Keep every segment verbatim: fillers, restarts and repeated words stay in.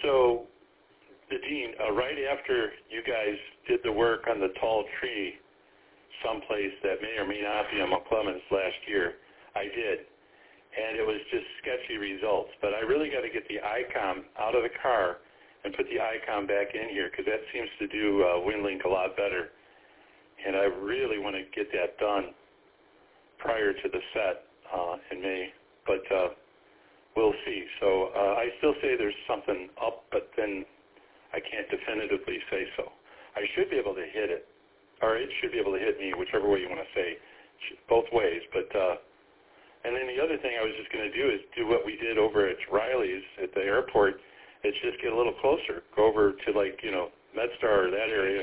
So, Nadine, uh, right after you guys did the work on the tall tree someplace that may or may not be on McClemens last year, I did. And it was just sketchy results. But I really got to get the ICOM out of the car and put the ICOM back in here because that seems to do uh, WinLink a lot better. And I really want to get that done prior to the set uh, in May. But uh, we'll see. So uh, I still say there's something up, but then I can't definitively say so. I should be able to hit it, or it should be able to hit me, whichever way you want to say, both ways. But uh, and then the other thing I was just going to do is do what we did over at Riley's at the airport. It's just get a little closer, go over to like you know MedStar or that area,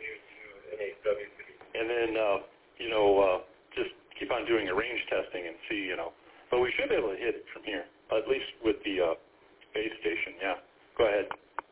and then uh, you know uh, just keep on doing a range testing and see you know. But we should be able to hit it from here, at least with the uh, base station. Yeah, go ahead.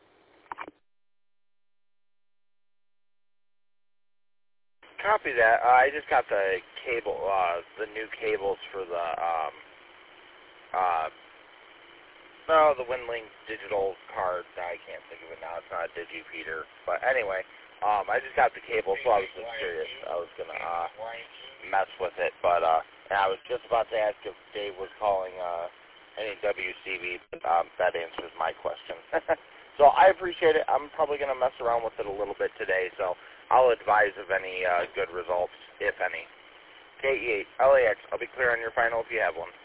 Copy that. Uh, I just got the cable, uh, the new cables for the, um, uh, no, the WinLink digital card. I can't think of it now. It's not a DigiFeeder. But anyway, um, I just got the cable, so I was just curious. I was going to uh, mess with it. But uh, and I was just about to ask if Dave was calling uh, any W C V, but um, that answers my question. So I appreciate it. I'm probably going to mess around with it a little bit today, so I'll advise of any uh, good results, if any. K E eight L A X, I'll be clear on your final if you have one.